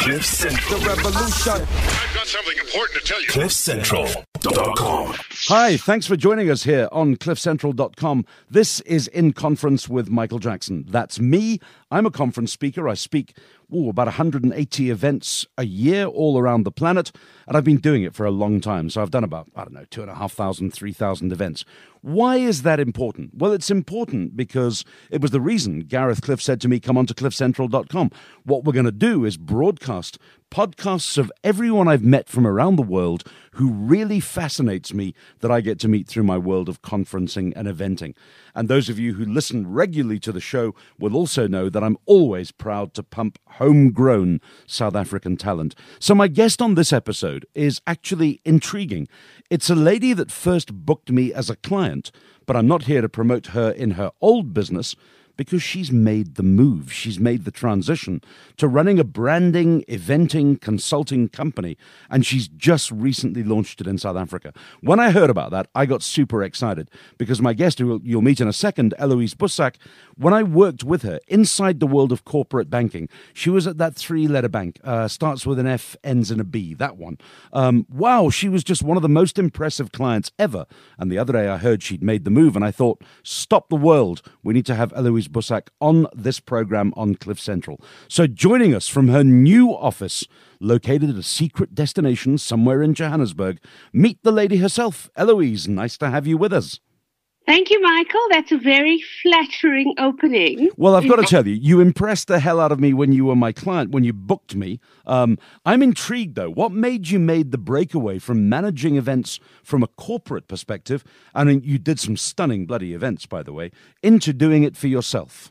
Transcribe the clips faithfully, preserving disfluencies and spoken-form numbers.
Cliff Central. The revolution. I've got something important to tell you. cliff central dot com. Hi, thanks for joining us here on cliff central dot com. This is In Conference with Michael Jackson. That's me. I'm a conference speaker. I speak ooh, about one hundred eighty events a year all around the planet, and I've been doing it for a long time. So I've done about, I don't know, two and a half thousand, three thousand events. Why is that important? Well, it's important because it was the reason Gareth Cliff said to me, come on to cliff central dot com. What we're going to do is broadcast podcasts of everyone I've met from around the world who really fascinates me that I get to meet through my world of conferencing and eventing. And those of you who listen regularly to the show will also know that I'm always proud to pump homegrown South African talent. So my guest on this episode is actually intriguing. It's a lady that first booked me as a client, but I'm not here to promote her in her old business, because she's made the move. She's made the transition to running a branding, eventing, consulting company, and she's just recently launched it in South Africa. When I heard about that, I got super excited because my guest, who you'll meet in a second, Eloise Bussac, when I worked with her inside the world of corporate banking, she was at that three-letter bank, uh, starts with an F, ends in a B, that one. Um, wow, she was just one of the most impressive clients ever. And the other day I heard she'd made the move, and I thought, stop the world. We need to have Eloise Bussac on this program on Cliff Central. So joining us from her new office, located at a secret destination somewhere in Johannesburg, meet the lady herself. Eloise, nice to have you with us. Thank you, Michael. That's a very flattering opening. Well, I've got to tell you, you impressed the hell out of me when you were my client, when you booked me. Um, I'm intrigued, though. What made you made the breakaway from managing events from a corporate perspective, I mean, you did some stunning bloody events, by the way, into doing it for yourself?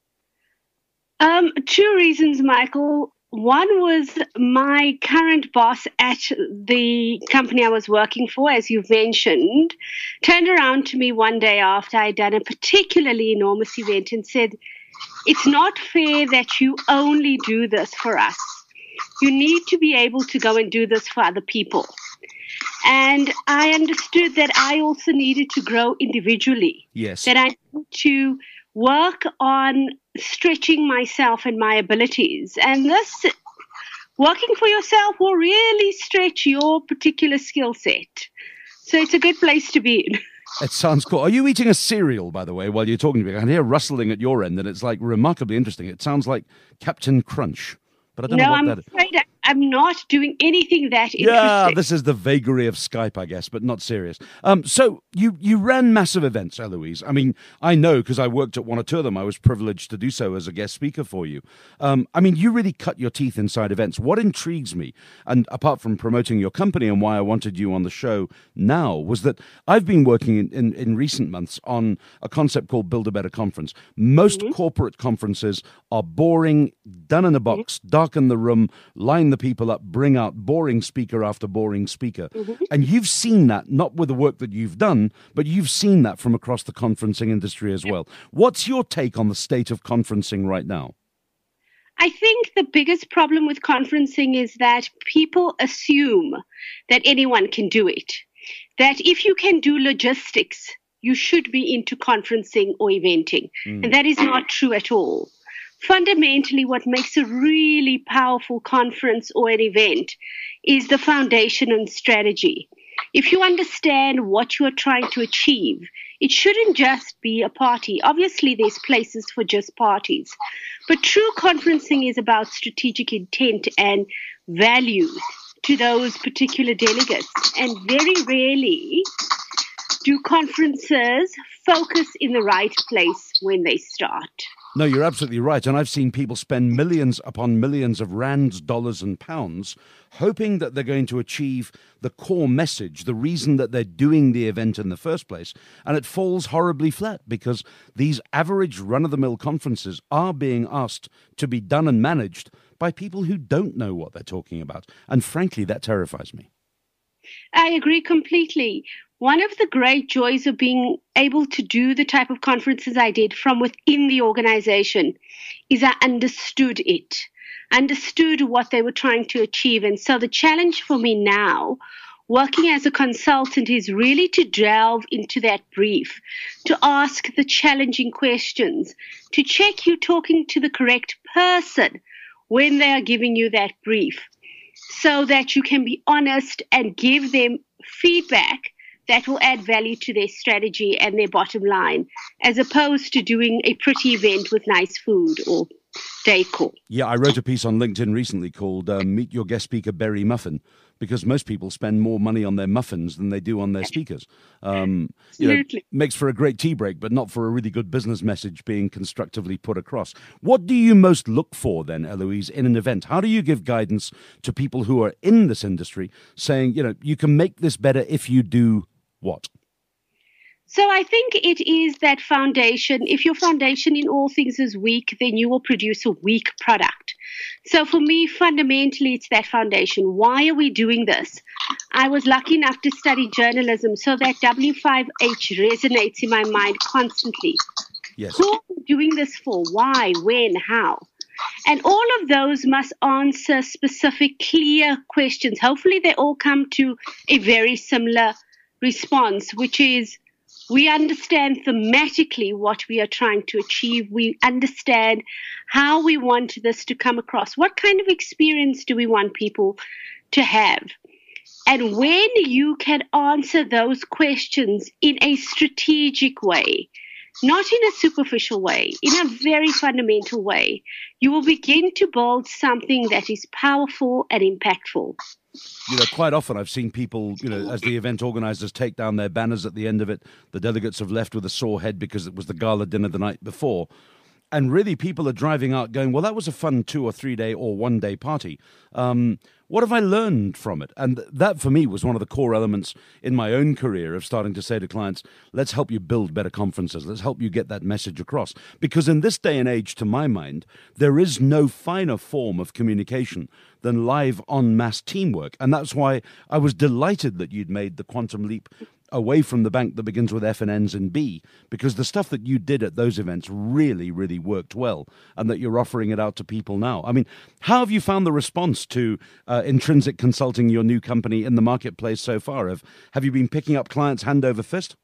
Um, two reasons, Michael. One was my current boss at the company I was working for, as you've mentioned, turned around to me one day after I'd done a particularly enormous event and said, it's not fair that you only do this for us. You need to be able to go and do this for other people. And I understood that I also needed to grow individually. Yes. That I need to work on stretching myself and my abilities. And this, working for yourself, will really stretch your particular skill set. So it's a good place to be in. It sounds cool. Are you eating a cereal, by the way, while you're talking to me? I can hear rustling at your end, and it's like remarkably interesting. It sounds like Captain Crunch. But I don't no, know what I'm that is. afraid I- I'm not doing anything that interesting. Yeah, this is the vagary of Skype, I guess, but not serious. Um, so you, you ran massive events, Eloise. I mean, I know because I worked at one or two of them. I was privileged to do so as a guest speaker for you. Um, I mean, you really cut your teeth inside events. What intrigues me, and apart from promoting your company and why I wanted you on the show now, was that I've been working in, in, in recent months on a concept called Build a Better Conference. Most mm-hmm. corporate conferences are boring, done in a box, mm-hmm. darken the room, line the people up, bring out boring speaker after boring speaker. Mm-hmm. And you've seen that, not with the work that you've done, but you've seen that from across the conferencing industry as well. What's your take on the state of conferencing right now? I think the biggest problem with conferencing is that people assume that anyone can do it. That if you can do logistics, you should be into conferencing or eventing. Mm. And that is not true at all. Fundamentally, what makes a really powerful conference or an event is the foundation and strategy. If you understand what you are trying to achieve, it shouldn't just be a party. Obviously, there's places for just parties. But true conferencing is about strategic intent and value to those particular delegates. And very rarely do conferences focus in the right place when they start. No, you're absolutely right. And I've seen people spend millions upon millions of rands, dollars, and pounds, hoping that they're going to achieve the core message, the reason that they're doing the event in the first place. And it falls horribly flat because these average run-of-the-mill conferences are being asked to be done and managed by people who don't know what they're talking about. And frankly, that terrifies me. I agree completely. One of the great joys of being able to do the type of conferences I did from within the organization is I understood it, understood what they were trying to achieve. And so the challenge for me now, working as a consultant, is really to delve into that brief, to ask the challenging questions, to check you're talking to the correct person when they are giving you that brief, so that you can be honest and give them feedback that will add value to their strategy and their bottom line, as opposed to doing a pretty event with nice food or decor. Yeah, I wrote a piece on LinkedIn recently called uh, Meet Your Guest Speaker Berry Muffin, because most people spend more money on their muffins than they do on their speakers. Um, you know, makes for a great tea break, but not for a really good business message being constructively put across. What do you most look for then, Eloise, in an event? How do you give guidance to people who are in this industry saying, you know, you can make this better if you do what? So I think it is that foundation. If your foundation in all things is weak, then you will produce a weak product. So for me, fundamentally, it's that foundation. Why are we doing this? I was lucky enough to study journalism, so that W five H resonates in my mind constantly. Yes. Who are we doing this for? Why? When? How? And all of those must answer specific, clear questions. Hopefully they all come to a very similar response, which is, we understand thematically what we are trying to achieve. We understand how we want this to come across. What kind of experience do we want people to have? And when you can answer those questions in a strategic way, not in a superficial way, in a very fundamental way, you will begin to build something that is powerful and impactful. You know, quite often I've seen people, you know, as the event organizers take down their banners at the end of it, the delegates have left with a sore head because it was the gala dinner the night before. And really people are driving out going, well, that was a fun two or three day or one day party. Um, what have I learned from it? And that for me was one of the core elements in my own career of starting to say to clients, let's help you build better conferences. Let's help you get that message across. Because in this day and age, to my mind, there is no finer form of communication than live en masse teamwork. And that's why I was delighted that you'd made the quantum leap away from the bank that begins with F and ends in B, because the stuff that you did at those events really, really worked well, and that you're offering it out to people now. I mean, how have you found the response to uh, Intrinsic Consulting, your new company, in the marketplace so far? Have, have you been picking up clients hand over fist?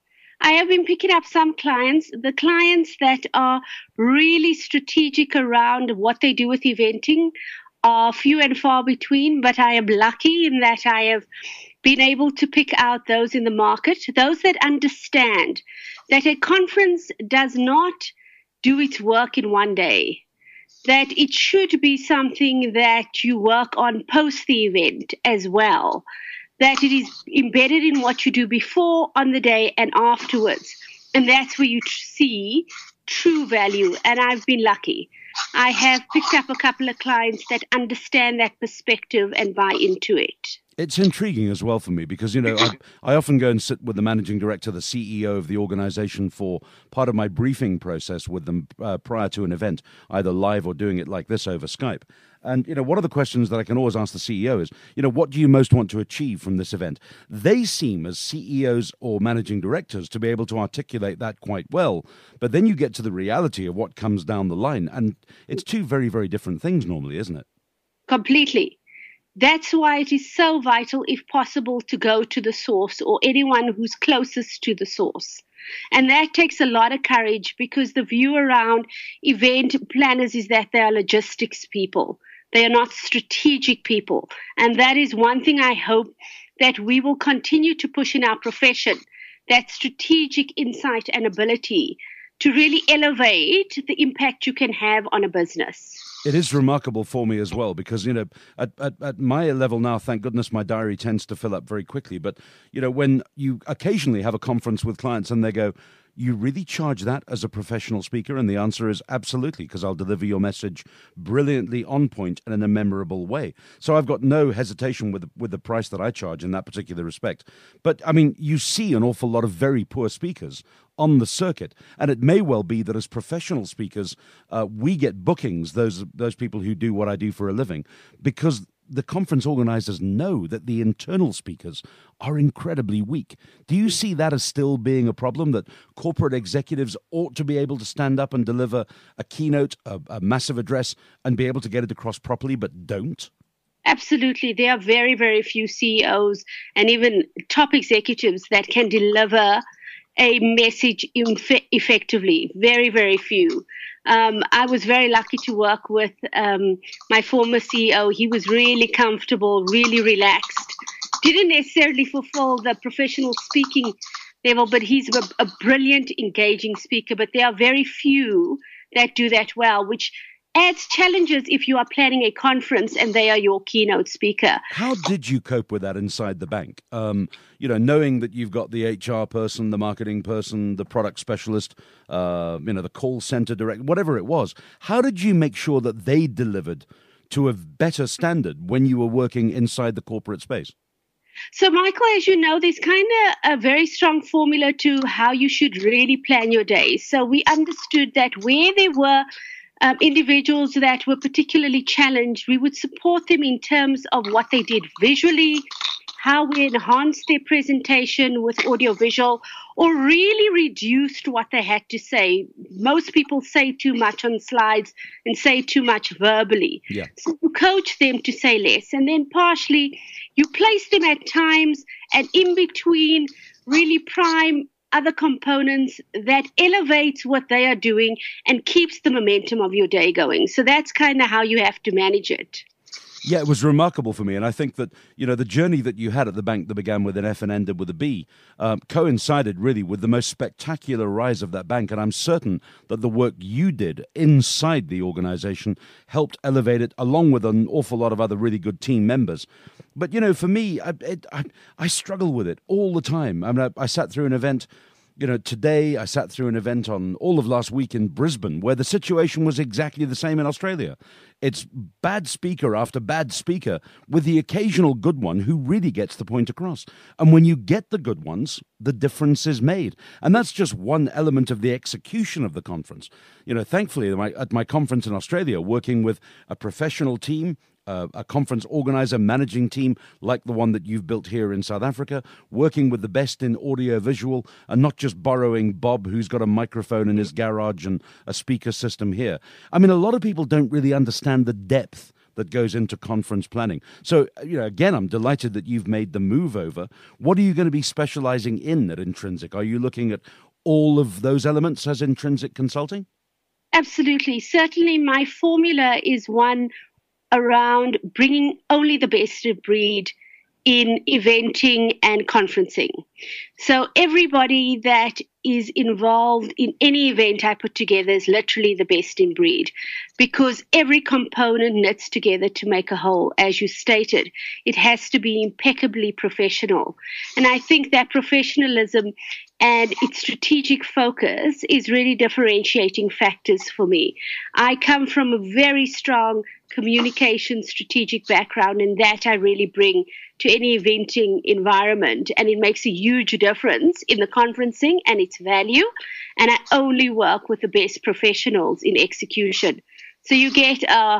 I have been picking up some clients. The clients that are really strategic around what they do with eventing are few and far between, but I am lucky in that I have been able to pick out those in the market, those that understand that a conference does not do its work in one day, that it should be something that you work on post the event as well, that it is embedded in what you do before, on the day, and afterwards. And that's where you tr- see true value. And I've been lucky. I have picked up a couple of clients that understand that perspective and buy into it. It's intriguing as well for me because, you know, I, I often go and sit with the managing director, the C E O of the organization for part of my briefing process with them uh, prior to an event, either live or doing it like this over Skype. And, you know, one of the questions that I can always ask the C E O is, you know, what do you most want to achieve from this event? They seem as C E Os or managing directors to be able to articulate that quite well. But then you get to the reality of what comes down the line. And it's two very, very different things normally, isn't it? Completely. That's why it is so vital, if possible, to go to the source or anyone who's closest to the source. And that takes a lot of courage, because the view around event planners is that they are logistics people. They are not strategic people. And that is one thing I hope that we will continue to push in our profession, that strategic insight and ability to really elevate the impact you can have on a business. It is remarkable for me as well because, you know, at, at, at my level now, thank goodness my diary tends to fill up very quickly. But, you know, when you occasionally have a conference with clients and they go, you really charge that as a professional speaker? And the answer is absolutely, because I'll deliver your message brilliantly on point and in a memorable way. So I've got no hesitation with, with the price that I charge in that particular respect. But, I mean, you see an awful lot of very poor speakers on the circuit. And it may well be that as professional speakers, uh, we get bookings, those those people who do what I do for a living, because the conference organizers know that the internal speakers are incredibly weak. Do you see that as still being a problem, that corporate executives ought to be able to stand up and deliver a keynote, a, a massive address, and be able to get it across properly, but don't? Absolutely. There are very, very few C E Os and even top executives that can deliver a message inf- effectively. Very, very few. Um, I was very lucky to work with um, my former C E O. He was really comfortable, really relaxed. Didn't necessarily fulfill the professional speaking level, but he's a, a brilliant, engaging speaker. But there are very few that do that well, which adds challenges if you are planning a conference and they are your keynote speaker. How did you cope with that inside the bank? Um, you know, knowing that you've got the H R person, the marketing person, the product specialist, uh, you know, the call center director, whatever it was. How did you make sure that they delivered to a better standard when you were working inside the corporate space? So, Michael, as you know, there's kind of a very strong formula to how you should really plan your days. So we understood that where there were Um, individuals that were particularly challenged, we would support them in terms of what they did visually, how we enhanced their presentation with audiovisual, or really reduced what they had to say. Most people say too much on slides and say too much verbally. Yeah. So you coach them to say less. And then partially, you place them at times and in between really prime other components that elevates what they are doing and keeps the momentum of your day going. So that's kind of how you have to manage it. Yeah, it was remarkable for me. And I think that, you know, the journey that you had at the bank that began with an F and ended with a B um, coincided really with the most spectacular rise of that bank. And I'm certain that the work you did inside the organization helped elevate it along with an awful lot of other really good team members. But, you know, for me, I, it, I, I struggle with it all the time. I mean, I, I sat through an event. You know, today I sat through an event on all of last week in Brisbane where the situation was exactly the same in Australia. It's bad speaker after bad speaker with the occasional good one who really gets the point across. And when you get the good ones, the difference is made. And that's just one element of the execution of the conference. You know, thankfully, at my conference in Australia, working with a professional team, Uh, a conference organizer, managing team like the one that you've built here in South Africa, working with the best in audio visual and not just borrowing Bob, who's got a microphone in his garage and a speaker system here. I mean, a lot of people don't really understand the depth that goes into conference planning. So, you know, again, I'm delighted that you've made the move over. What are you going to be specializing in at Intrinsic? Are you looking at all of those elements as Intrinsic Consulting? Absolutely. Certainly, my formula is one around bringing only the best of breed in eventing and conferencing. So everybody that is involved in any event I put together is literally the best in breed, because every component knits together to make a whole. As you stated, it has to be impeccably professional. And I think that professionalism and its strategic focus is really differentiating factors for me. I come from a very strong communication strategic background, and that I really bring to any eventing environment, and it makes a huge difference in the conferencing and its value. And I only work with the best professionals in execution. So you get a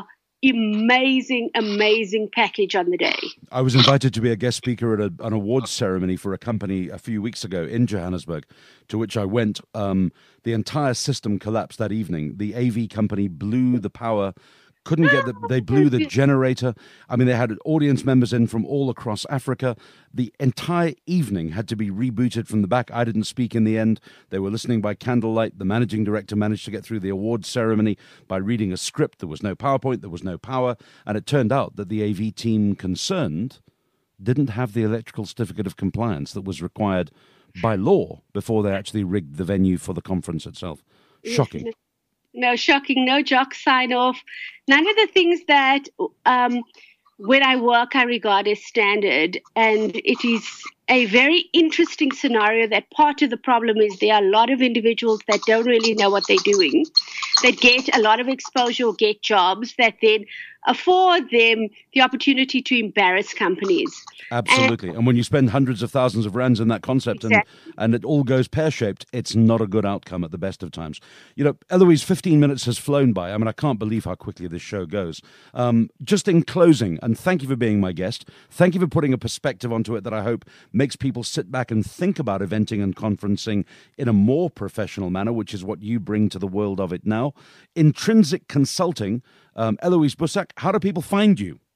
amazing, amazing package on the day. I was invited to be a guest speaker at a, an awards ceremony for a company a few weeks ago in Johannesburg, to which I went. Um, the entire system collapsed that evening. The A V company blew the power. Couldn't get the, they blew the generator. I mean, they had audience members in from all across Africa. The entire evening had to be rebooted from the back. I didn't speak in the end. They were listening by candlelight. The managing director managed to get through the awards ceremony by reading a script. There was no PowerPoint. There was no power. And it turned out that the A V team concerned didn't have the electrical certificate of compliance that was required by law before they actually rigged the venue for the conference itself. Shocking. No, shocking, no jock sign off. None of the things that um, when I work I regard as standard. And it is a very interesting scenario that part of the problem is there are a lot of individuals that don't really know what they're doing, that get a lot of exposure or get jobs that then afford them the opportunity to embarrass companies. Absolutely. And, and when you spend hundreds of thousands of rands in that concept exactly. and, and it all goes pear-shaped, it's not a good outcome at the best of times. You know, Eloise, fifteen minutes has flown by. I mean, I can't believe how quickly this show goes. Um, just in closing, and thank you for being my guest. Thank you for putting a perspective onto it that I hope makes people sit back and think about eventing and conferencing in a more professional manner, which is what you bring to the world of it now. Intrinsic Consulting. Um, Eloise Busak, how do people find you?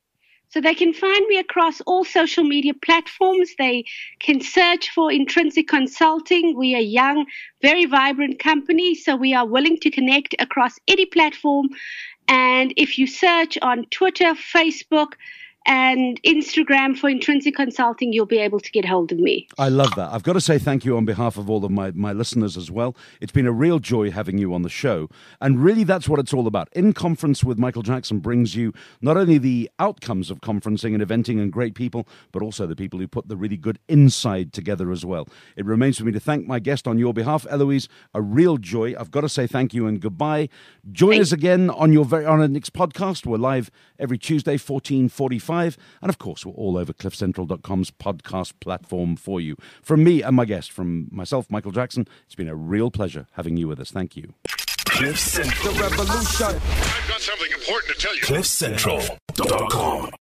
So they can find me across all social media platforms. They can search for Intrinsic Consulting. We are a young, very vibrant company, so we are willing to connect across any platform. And if you search on Twitter, Facebook, and Instagram for Intrinsic Consulting, you'll be able to get hold of me. I love that. I've got to say thank you on behalf of all of my, my listeners as well. It's been a real joy having you on the show. And really, that's what it's all about. In Conference with Michael Jackson brings you not only the outcomes of conferencing and eventing and great people, but also the people who put the really good inside together as well. It remains for me to thank my guest on your behalf, Eloise. A real joy. I've got to say thank you and goodbye. Join Thanks. us again on your very on our next podcast. We're live every Tuesday, fourteen forty-five. And of course, we're all over cliff central dot com's podcast platform for you. From me and my guest, from myself, Michael Jackson, it's been a real pleasure having you with us. Thank you. Cliff Central. The revolution. I've got something important to tell you. cliff central dot com